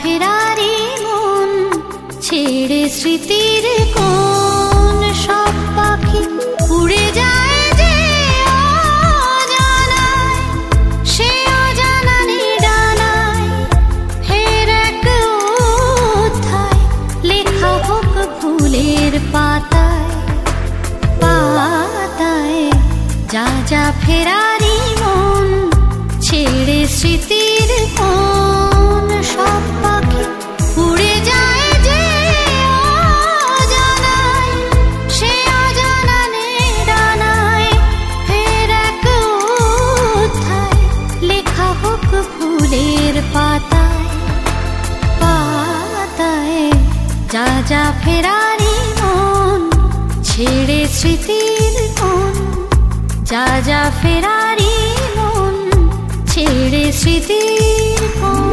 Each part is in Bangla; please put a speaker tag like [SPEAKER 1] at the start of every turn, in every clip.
[SPEAKER 1] ফেরারি মন ছেড়ে স্মৃতির কোন সব পাখি উড়ে যায় যে অজানায়, সে অজানানি ডানায় ফের এক অধ্যায় লেখা হোক ফুলের পাতায় পাতায়। যা যা ফেরারি মন ছেড়ে স্মৃতির কোন সব পাখি উড়ে যায় যে অজানায়, সে অজানানে ডানায় ফের এক অধ্যায় লেখা হোক ফুলের পাতায় পাতায়। যা যা ফেরারি মন ছেড়ে স্মৃতির কোন, যা যা ফেরারি মন ছেড়ে স্মৃতির কোন।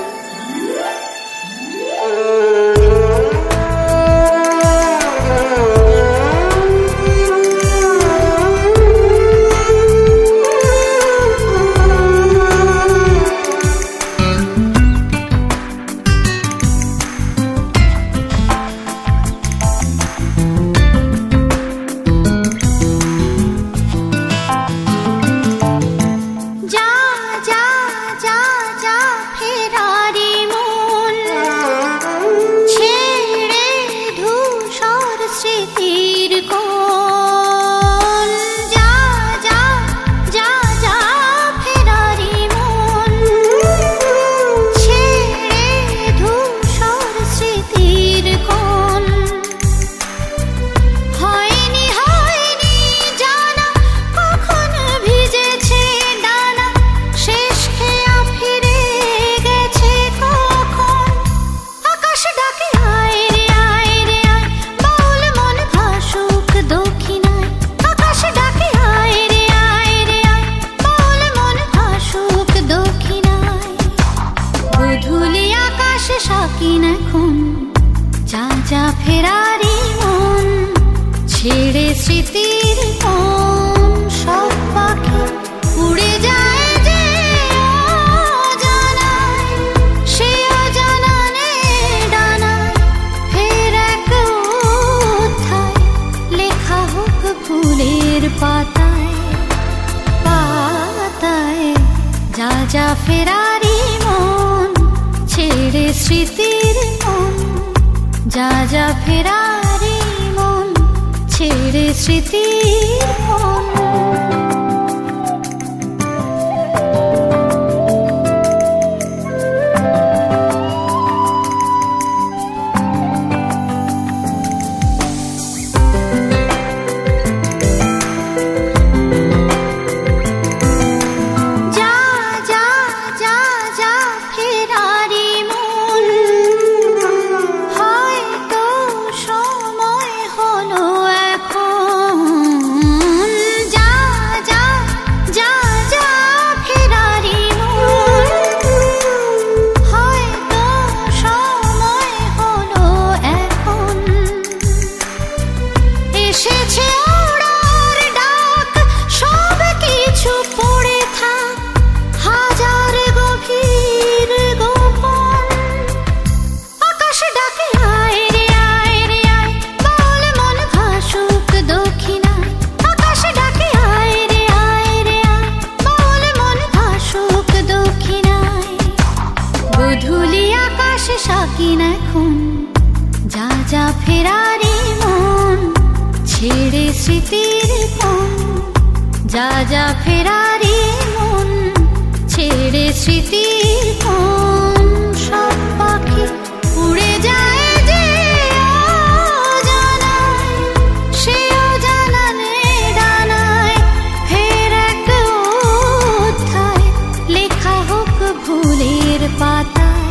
[SPEAKER 1] যা যা ফেরারি মন ছেড়ে স্মৃতির কোন সব পাখি উড়ে যায় যে অজানায়, সে অজানানে ডানায় ফের এক অধ্যায় লেখা হোক ফুলের পাতায় পাতায়। যা যা ফেরারি মন ছেড়ে স্মৃতির কোন, যা যা ফেরারি মন ছেড়ে স্মৃতির কোন। যা যা ফেরারি মন ছেড়ে স্মৃতির কোন, যা যা ফেরারি মন ছেড়ে স্মৃতির কোন সব পাখি উড়ে যায় যে অজানায়, সে অজানানে ডানায় ফের এক অধ্যায় লেখা হোক ফুলের পাতায়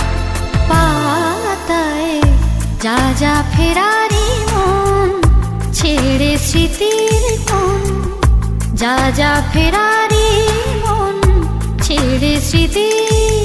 [SPEAKER 1] পাতায়। যা যা ফেরারি মন ছেড়ে স্মৃতির কোন, যা যা ফেরারি মন ছেড়ে স্মৃতির